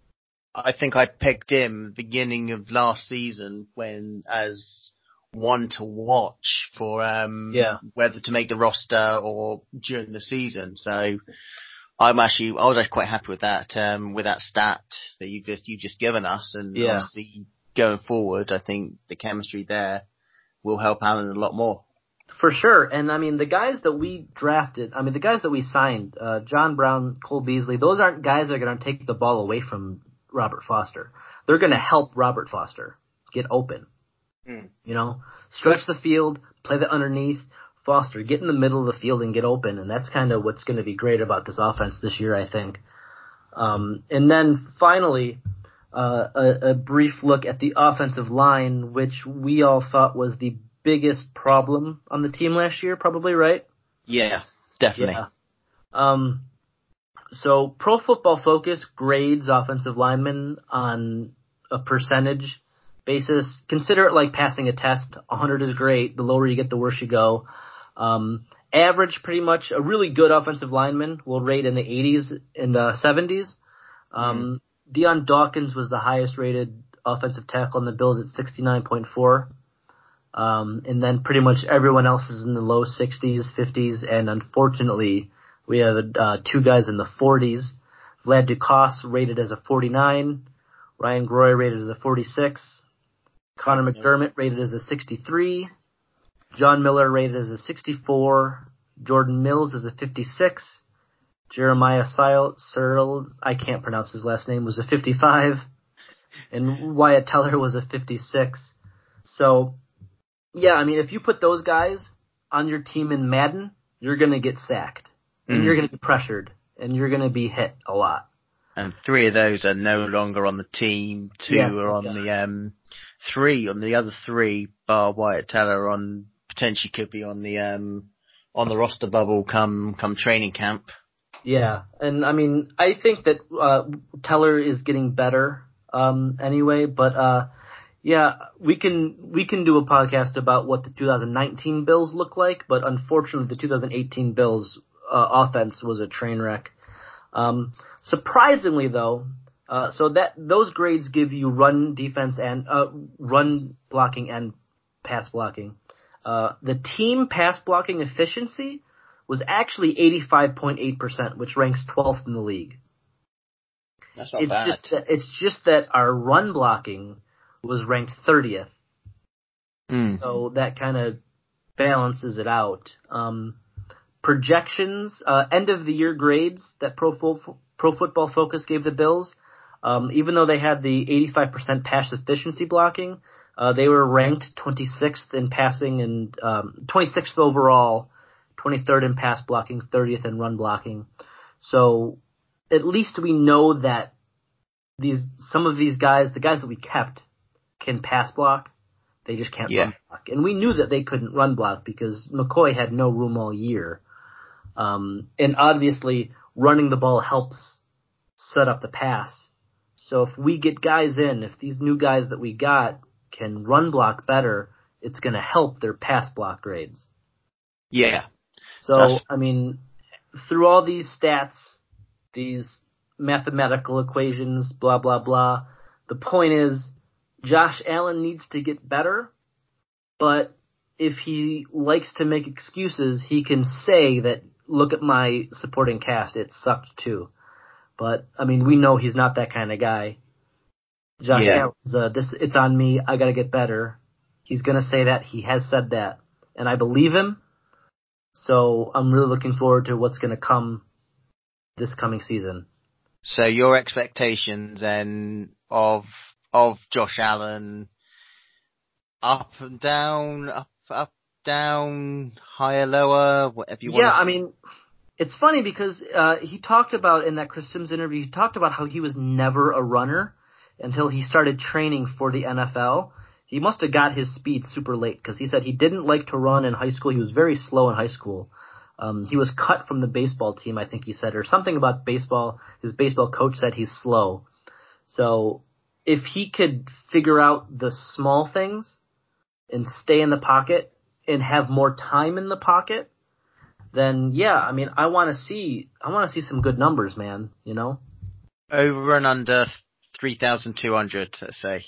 I think I pegged him beginning of last season when as one to watch for um Yeah. whether to make the roster or during the season. So I'm actually I was actually quite happy with that um with that stat that you just you've just given us, and Yeah. obviously going forward I think the chemistry there will help Allen a lot more. For sure. And I mean, the guys that we drafted, I mean, the guys that we signed, uh, John Brown, Cole Beasley, those aren't guys that are going to take the ball away from Robert Foster. They're going to help Robert Foster get open. Mm. You know, stretch the field, play the underneath. Foster, get in the middle of the field and get open. And that's kind of what's going to be great about this offense this year, I think. Um, and then finally, uh, a, a brief look at the offensive line, which we all thought was the biggest problem on the team last year, probably, right? Yeah, definitely. Yeah. Um, so Pro Football Focus grades offensive linemen on a percentage basis. Consider it like passing a test. one hundred is great. The lower you get, the worse you go. Um, average, pretty much, a really good offensive lineman will rate in the eighties and the seventies. Um, mm. Deion Dawkins was the highest rated offensive tackle on the Bills at sixty-nine point four. Um, and then pretty much everyone else is in the low sixties, fifties, and unfortunately, we have uh, two guys in the forties. Vlad Ducasse rated as a forty-nine, Ryan Groy rated as a forty-six, Connor McDermott rated as a sixty-three, John Miller rated as a sixty-four, Jordan Mills as a fifty-six, Jeremiah Searles, I can't pronounce his last name, was a fifty-five, and Wyatt Teller was a fifty-six. So, yeah, I mean, if you put those guys on your team in Madden, you're going to get sacked. And mm. you're going to be pressured. And you're going to be hit a lot. And three of those are no longer on the team. Two yeah, are on yeah. the, um, three, on the other three, bar Wyatt Teller, on, potentially could be on the, um, on the roster bubble come, come training camp. Yeah. And I mean, I think that, uh, Teller is getting better, um, anyway, but, uh, yeah, we can we can do a podcast about what the two thousand nineteen Bills look like, but unfortunately the two thousand eighteen Bills uh, offense was a train wreck. Um, surprisingly, though, uh, so that those grades give you run defense and uh, run blocking and pass blocking. Uh, the team pass blocking efficiency was actually eighty-five point eight percent, which ranks twelfth in the league. That's not it's bad. Just that, it's just that our run blocking was ranked thirtieth. Mm. So that kind of balances it out. Um, projections, uh, end of the year grades that Pro, Fo- Pro Football Focus gave the Bills, um, even though they had the eighty-five percent pass efficiency blocking, uh, they were ranked twenty-sixth in passing and um, twenty-sixth overall, twenty-third in pass blocking, thirtieth in run blocking. So at least we know that these some of these guys, the guys that we kept, can pass block. They just can't yeah. run block. And we knew that they couldn't run block because McCoy had no room all year. Um, and obviously, running the ball helps set up the pass. So if we get guys in, if these new guys that we got can run block better, it's going to help their pass block grades. Yeah. So, That's... I mean, through all these stats, these mathematical equations, blah, blah, blah, the point is, Josh Allen needs to get better, but if he likes to make excuses, he can say that look at my supporting cast, it sucked too. But, I mean, we know he's not that kind of guy. Josh yeah. Allen's, uh, this, it's on me, I gotta get better. He's gonna say that, he has said that. And I believe him. So I'm really looking forward to what's gonna come this coming season. So your expectations then of of Josh Allen, up and down, up, up, down, higher, lower, whatever you want. Yeah, I mean, it's funny because uh, he talked about in that Chris Sims interview, he talked about how he was never a runner until he started training for the N F L. He must have got his speed super late because he said he didn't like to run in high school. He was very slow in high school. Um, he was cut from the baseball team, I think he said, or something about baseball. His baseball coach said he's slow. So if he could figure out the small things and stay in the pocket and have more time in the pocket, then yeah, I mean, I want to see, I want to see some good numbers, man. You know, over and under three thousand two hundred, let's say.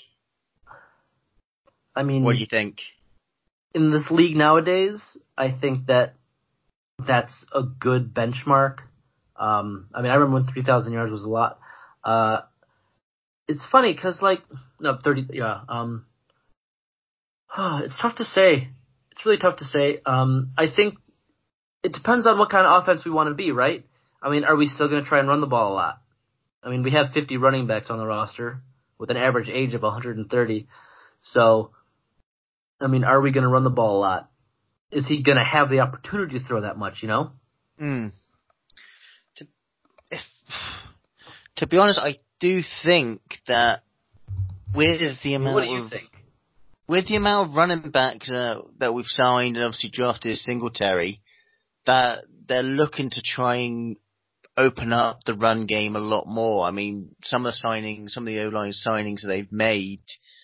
I mean, what do you think? In this league nowadays, I think that that's a good benchmark. Um, I mean, I remember when three thousand yards was a lot. Uh, it's funny because, like, no, thirty, yeah, um, it's tough to say. It's really tough to say. Um, I think it depends on what kind of offense we want to be, right? I mean, are we still going to try and run the ball a lot? I mean, we have fifty running backs on the roster with an average age of one hundred thirty. So, I mean, are we going to run the ball a lot? Is he going to have the opportunity to throw that much, you know? Mm. To, if, to be honest, I do think that with the amount what do you of, think? With the amount of running backs uh, that we've signed and obviously drafted Singletary, that they're looking to try and open up the run game a lot more. I mean, some of the signings, some of the O-line signings that they've made,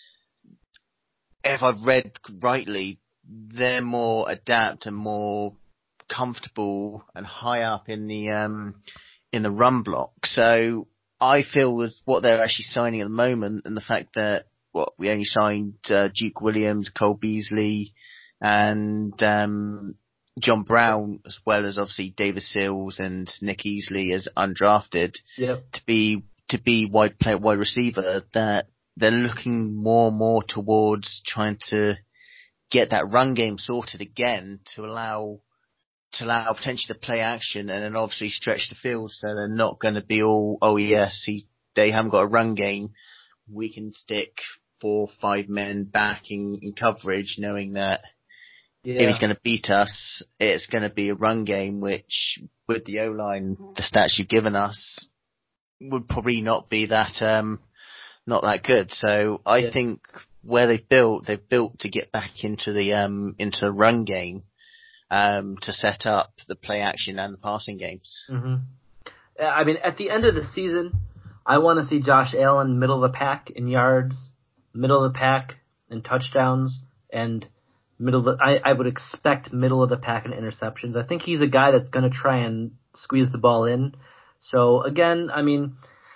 if I've read rightly, they're more adapt and more comfortable and high up in the um in the run block. So I feel with what they're actually signing at the moment and the fact that what we only signed uh, Duke Williams, Cole Beasley, and um John Brown, as well as obviously David Sills and Nick Easley as undrafted, yep. to be to be wide play wide receiver, that they're looking more and more towards trying to get that run game sorted again to allow to allow potentially the play action and then obviously stretch the field, so they're not going to be all, oh yes, he, they haven't got a run game, we can stick four or five men back in, in coverage, knowing that yeah. if he's going to beat us, it's going to be a run game, which with the O-line, the stats you've given us, would probably not be that um not that good. So I yeah. think where they've built, they've built to get back into the um into the run game, um to set up the play action and the passing games. Mm-hmm. I mean, at the end of the season, I want to see Josh Allen middle of the pack in yards, middle of the pack in touchdowns, and middle of the, I, I would expect middle of the pack in interceptions. I think he's a guy that's going to try and squeeze the ball in. So again, I mean,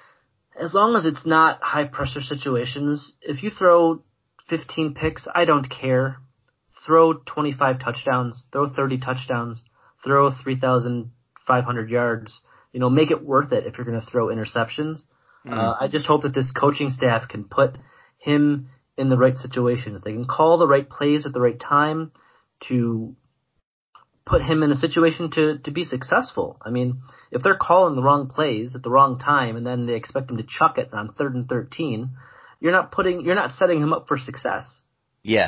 as long as it's not high pressure situations, if you throw fifteen picks, I don't care. Throw twenty-five touchdowns, throw thirty touchdowns, throw three thousand five hundred yards. You know, make it worth it if you're going to throw interceptions. Mm. Uh, I just hope that this coaching staff can put him in the right situations. They can call the right plays at the right time to put him in a situation to, to be successful. I mean, if they're calling the wrong plays at the wrong time and then they expect him to chuck it on third and thirteen, you're not putting, you're not setting him up for success. Yeah.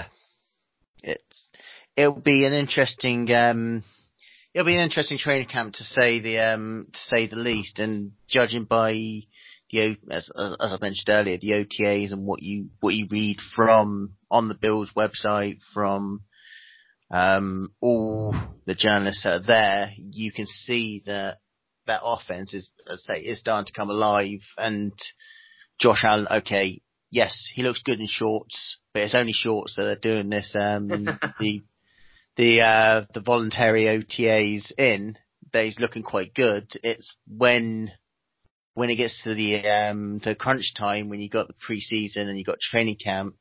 It's, it'll be an interesting, um, it'll be an interesting training camp to say the, um, to say the least, and judging by the, as, as I mentioned earlier, the O T As and what you, what you read from on the Bills website, from, um, all the journalists that are there, you can see that that offense is, as I say, is starting to come alive. And Josh Allen, okay, yes, he looks good in shorts, but it's only shorts that they're doing this, um, the, the, uh, the voluntary O T As in, that he's looking quite good. It's when, when it gets to the, um, the crunch time, when you got the preseason and you got training camp,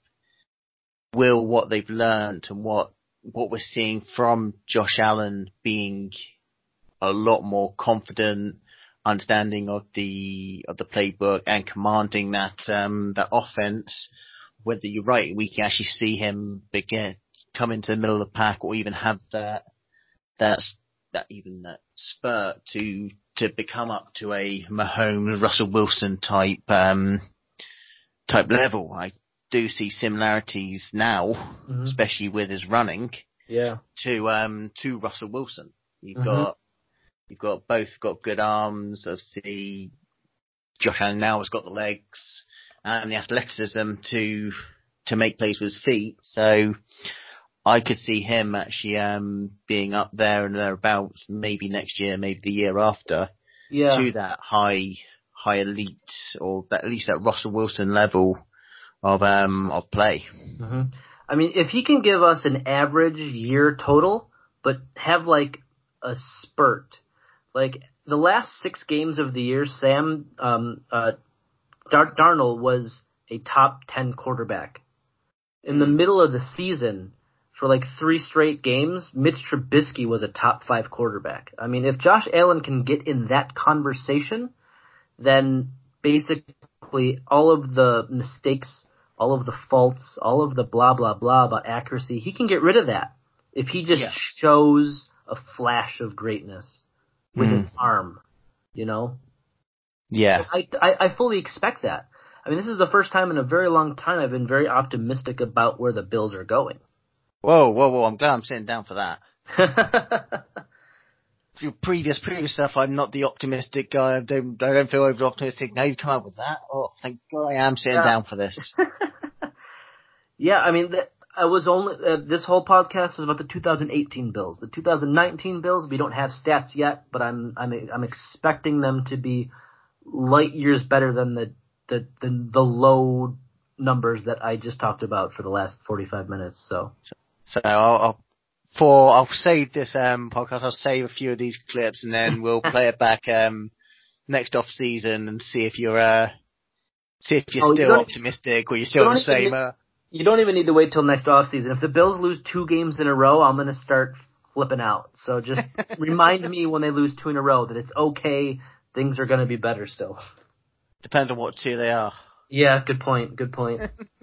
will what they've learned and what, what we're seeing from Josh Allen being, a lot more confident, understanding of the of the playbook and commanding that um, that offense. Whether you're right, we can actually see him begin come into the middle of the pack, or even have that that that even that spurt to to become up to a Mahomes, Russell Wilson type um, type level. I do see similarities now, mm-hmm. especially with his running. Yeah. To um to Russell Wilson, you've mm-hmm. got you've got both got good arms. Obviously, Josh Allen now has got the legs and the athleticism to to make plays with his feet. So I could see him actually um being up there and thereabouts, maybe next year, maybe the year after, yeah. to that high high elite, or that, at least that Russell Wilson level of um of play. Mm-hmm. I mean, if he can give us an average year total, but have like a spurt, like the last six games of the year, Sam um, uh, Dar- Darnold was a top ten quarterback. In the middle of the season, for like three straight games, Mitch Trubisky was a top five quarterback. I mean, if Josh Allen can get in that conversation, then basically all of the mistakes, all of the faults, all of the blah, blah, blah about accuracy, he can get rid of that if he just yeah. shows a flash of greatness with mm. his arm, you know? Yeah. I, I, I fully expect that. I mean, this is the first time in a very long time I've been very optimistic about where the Bills are going. Whoa, whoa, whoa, I'm glad I'm sitting down for that. Your previous, previous stuff, I'm not the optimistic guy. I don't, I don't feel over optimistic. Now you come up with that. Oh, thank God I am sitting yeah. down for this. yeah, I mean, th- I was only, uh, this whole podcast is about the two thousand eighteen Bills. The two thousand nineteen Bills, we don't have stats yet, but I'm, I'm, I'm expecting them to be light years better than the, the, the, the low numbers that I just talked about for the last forty-five minutes. So, so, so I'll, I'll For I'll save this um, podcast. I'll save a few of these clips, and then we'll play it back um, next off season and see if you're uh, see if you're oh, still you optimistic or you're still you the same. Need, uh, you don't even need to wait till next off season. If the Bills lose two games in a row, I'm going to start flipping out. So just remind me when they lose two in a row that it's okay. Things are going to be better still. Depends on what two they are. Yeah, good point. Good point.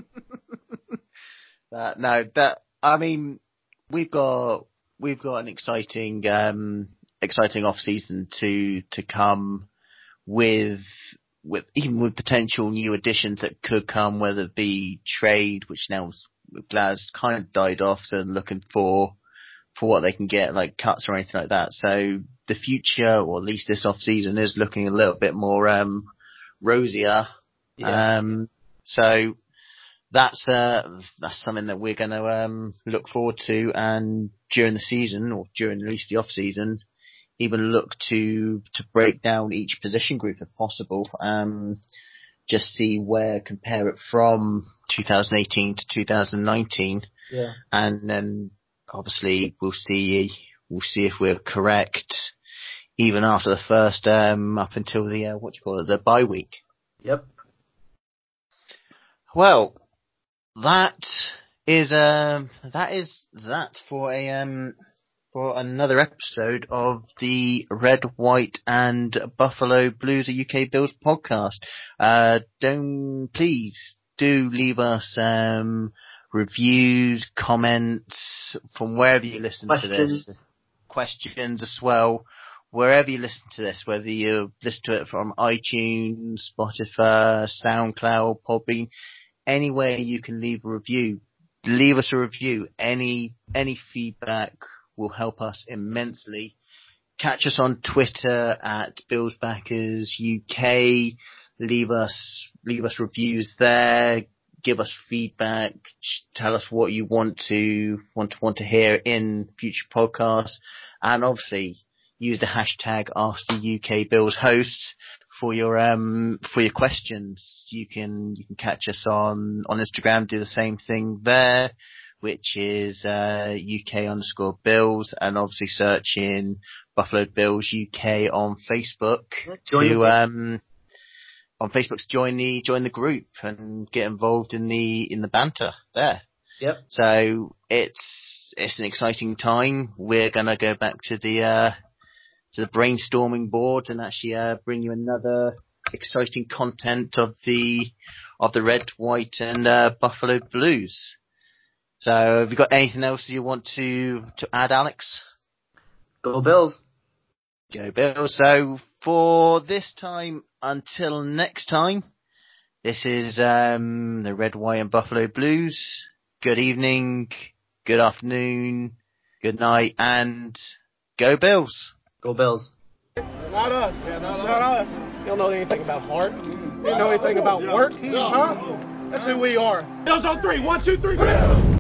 uh, no, that I mean. We've got we've got an exciting um, exciting off season to to come with with even with potential new additions that could come, whether it be trade, which now Glad's kind of died off, so looking for for what they can get, like cuts or anything like that. So the future, or at least this off season, is looking a little bit more um, rosier. Yeah. Um, so. That's uh, that's something that we're going to um, look forward to, and during the season, or during at least the off season, even look to to break down each position group if possible. Um, just see where compare it from two thousand eighteen to two thousand nineteen, yeah, and then obviously we'll see we'll see if we're correct even after the first um, up until the uh, what do you call it, the bye week. Yep. Well. That is um that is that for a um for another episode of the Red, White and Buffalo Blues, a U K Bills podcast. Uh, don't please do leave us um reviews, comments from wherever you listen questions. to this, questions as well. Wherever you listen to this, whether you listen to it from iTunes, Spotify, SoundCloud, Podbean. Anywhere you can leave a review, leave us a review. Any any feedback will help us immensely. Catch us on Twitter at Billsbackers U K. Leave us leave us reviews there. Give us feedback. Tell us what you want to want to want to hear in future podcasts, and obviously use the hashtag Ask the U K Bills Hosts. For your um for your questions, you can you can catch us on on Instagram. Do the same thing there, which is uh, U K underscore Bills, and obviously search in Buffalo Bills U K on Facebook join to um on Facebook to join the join the group and get involved in the in the banter there. Yep. So it's it's an exciting time. We're gonna go back to the uh to the brainstorming board and actually uh, bring you another exciting content of the of the red, white, and uh, Buffalo Blues. So, have you got anything else you want to to add, Alex? Go Bills. Go Bills. So, for this time, until next time, this is um, the red, white, and Buffalo Blues. Good evening, good afternoon, good night, and go Bills. Go Bills. Not us. Yeah, not, not us. You don't know anything about heart. You don't know anything about work. Huh? That's who we are. Bills on three. One, two, three.